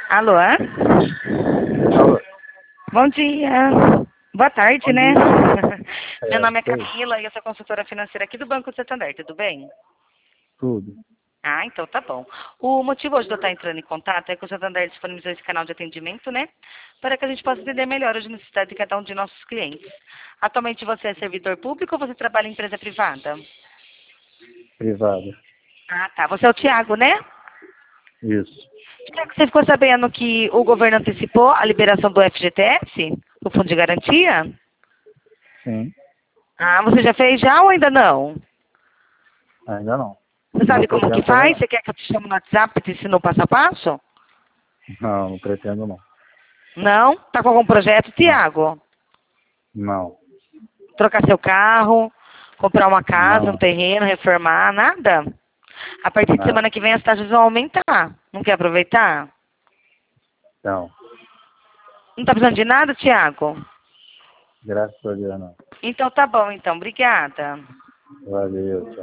Alô? Alô. Bom dia. Boa tarde, Bom né? dia. Meu nome é Sei. Camila e eu sou consultora financeira aqui do Banco Santander, tudo bem? Tudo. Ah, então tá bom. O motivo hoje de eu estar entrando em contato é que o Santander disponibilizou esse canal de atendimento, né? Para que a gente possa entender melhor as necessidades de cada um de nossos clientes. Atualmente você é servidor público ou você trabalha em empresa privada? Privada. Ah, tá. Você é o Tiago, né? Isso. Tiago, você ficou sabendo que o governo antecipou a liberação do FGTS, o Fundo de Garantia? Sim. Ah, você já fez já ou ainda não? Ainda não. Você Não sabe como que pretendo fazer, faz? não. Você quer que eu te chame no WhatsApp e te ensine o passo a passo? Não, não pretendo, não. Não? Tá com algum projeto, Não. Tiago? Não. Trocar seu carro, comprar uma casa, um Não. terreno, reformar, nada? A partir de Nada. semana que vem as taxas vão aumentar. Não quer aproveitar? Não. Não tá precisando de nada, Tiago? Graças a Deus, não. Então tá bom, então. Obrigada. Valeu, tchau.